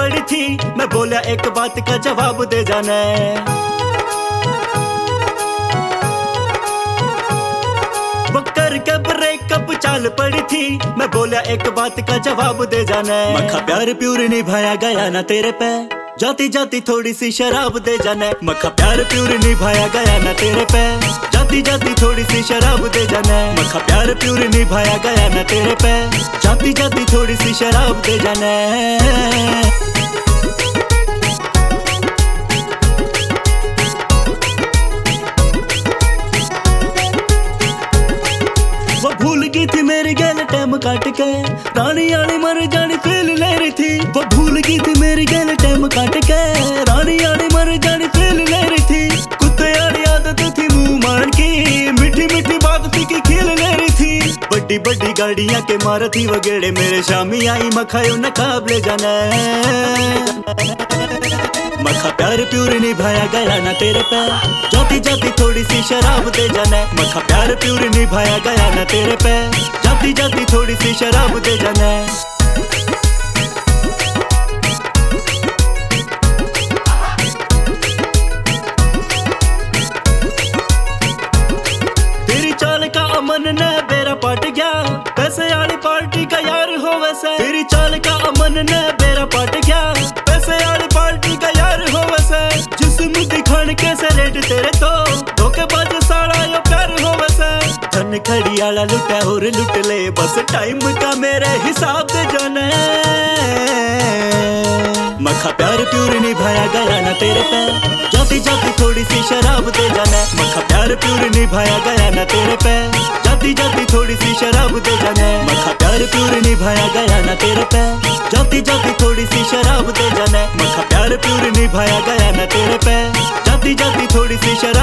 पड़ी थी, मैं बोला एक बात का जवाब दे जाना। वो करके ब्रेकअप चाल पड़ी थी, मैं बोला एक बात का जवाब दे जाना। मखा प्यार प्यूर निभाया गया ना तेरे पे, जाती जाती थोड़ी सी शराब दे जाना। मखा प्यार प्यूर निभाया गया ना तेरे पे, जाती जाती थोड़ी सी शराब दे जाना। मखा प्यार प्यूर निभाया गया ना तेरे पे, जाती जाती थोड़ी सी शराब दे जाना। वो भूल गई थी मेरी गैल टाइम काट के, रानी आनी मर जानी फील ले रही थी। वो भूल गई थी मेरी गैल टाइम काट के, रानी आनी मर जानी फील ले रही थी। कुत्ते यारी आदत थी मुंह मान की, मीठी मीठी बात थी कि खील ले रही थी। बड़ी बड़ी गाड़ियां के मारती वगेड़े, मेरे शामी आई मखायो नकाब ले जाना। मखा प्यार प्यूर निभाया गया ना तेरे पे, जाती जाती थोड़ी सी शराब दे जाना। मखा प्यार प्यूर निभाया गया ना तेरे पे, जाती जाती थोड़ी सी शराब दे जाना। तेरी चाल का अमन ने बेरा पाट गया, पैसे वाली पार्टी का यार हो वैसे। तेरी चाल का अमन ने बेरा पाट गया, पैसे वाली पार्टी का यार हो वैसे। जिस्म दिखान के से रेट तेरे तो, धोखेबाज साड़ा यो प्यार हो वैसे। धन खड़ी आला लुटा और लुट ले, बस टाइम का मेरे हिसाब से जाना। मखा प्यार प्यूर निभाया गया ना तेरे पे, जाती जाती थोड़ी सी शराब दे जाना। मखा प्यार प्यूर निभाया गया ना तेरे पे, जाती जाती थोड़ी सी शराब दे जाना। मखा प्यार प्यूर निभाया गया ना तेरे पे, जाती जाती थोड़ी सी शराब दे जाना। मखा प्यार प्यूर निभाया गया ना तेरे पे, जाती जाती थोड़ी सी शराब